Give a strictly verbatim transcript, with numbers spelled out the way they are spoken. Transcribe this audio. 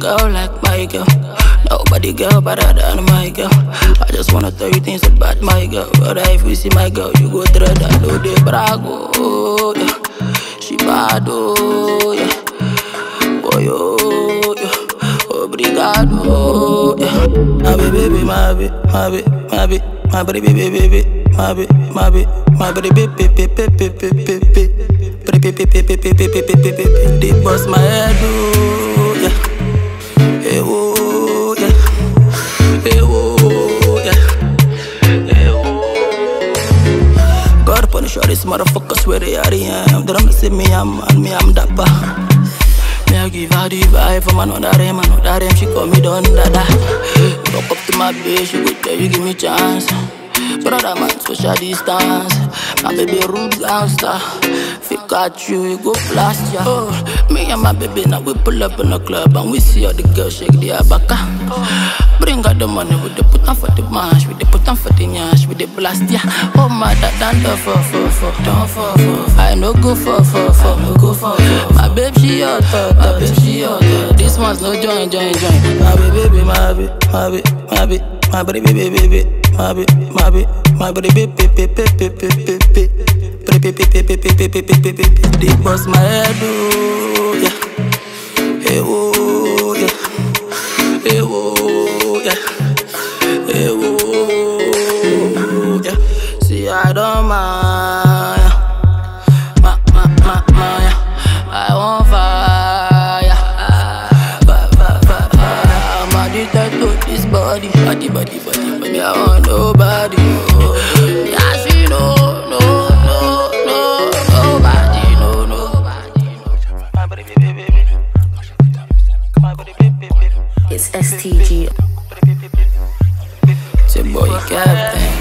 girl like my girl. Nobody girl better than my girl. I just wanna tell you things about my girl. But if you see my girl, you go thread and do the brago. Oh, yeah. She bad, oh, yeah. Boy, oh, yeah. Obrigado, yeah. My baby, my baby, my baby, my baby, my baby, baby, my baby, my baby, my baby, baby, baby, baby, baby. They bust my head, oh, yeah. Hey, oh, yeah. Hey, oh, yeah. Hey, oh. God punish all these motherfuckers where they are, yeah. They don't see me, I'm and me, I'm dapper. Me, I give her the vibe from another rem, another rem, she call me Don Dada. Walk up to my bitch, she go tell you, give me chance. Brother man, social distance. My baby rude gangster. Fake at you, you go blast ya. Oh, me and my baby now we pull up in the club and we see all the girls shake their baka. Bring out the money, we dey put on for the mash, we dey put on for the nyash, we dey blast ya. Oh my dad, don't do for for for, don't for for. I no go for for for, no go for for. My baby she hot, my baby she hot. This one's no join, join, join. My baby, my baby, my baby, my baby. My baby, baby, baby, my baby, my baby, my baby, baby, baby, baby, baby, baby. They bust my head, oh yeah. Hey, oh yeah. Hey, oh yeah. Hey, oh yeah. See, I don't mind. Ma, ma, ma, ma, yeah. I want fire. Fire, fire, fire, fire. I'm addicted to this body. Body, body, body, body, I want nobody, oh. Yeah, she know, no, no, no, nobody, no, nobody. My body, baby, baby. My body, baby, baby. It's S T G. It's your boy Captain.